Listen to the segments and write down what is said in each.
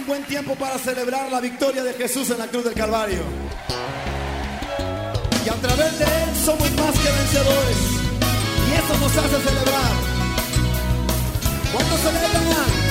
buen tiempo para celebrar la victoria de Jesús en la cruz del Calvario. Y a través de Él somos más que vencedores. Y eso nos hace celebrar. ¿Cuántos celebran?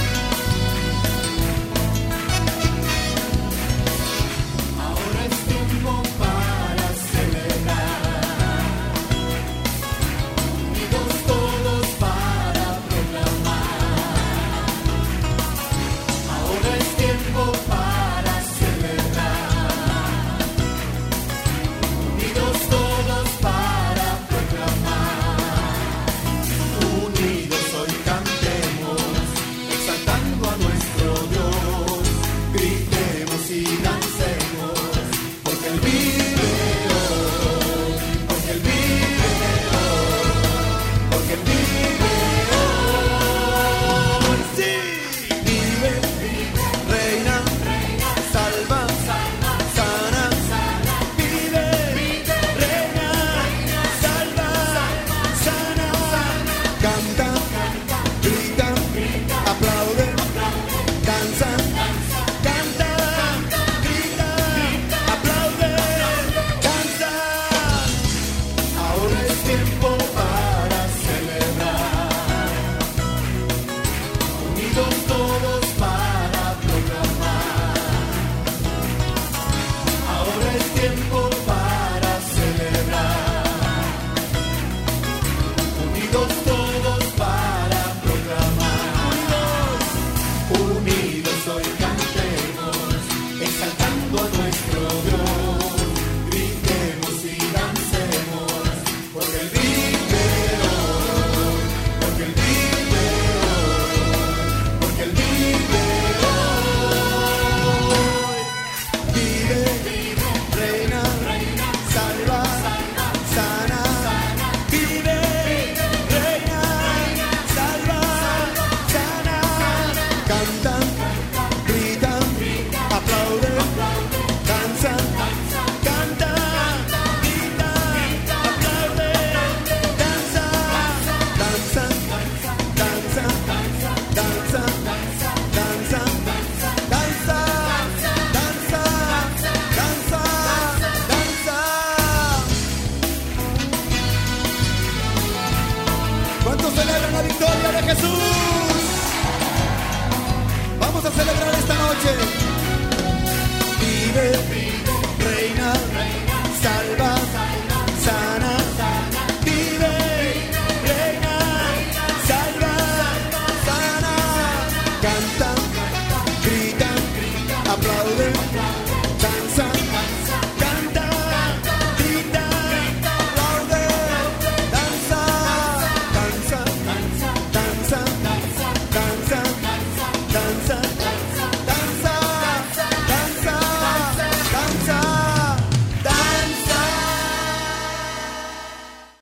¿Cuántos celebran la victoria de Jesús? Vamos a celebrar esta noche. Vive.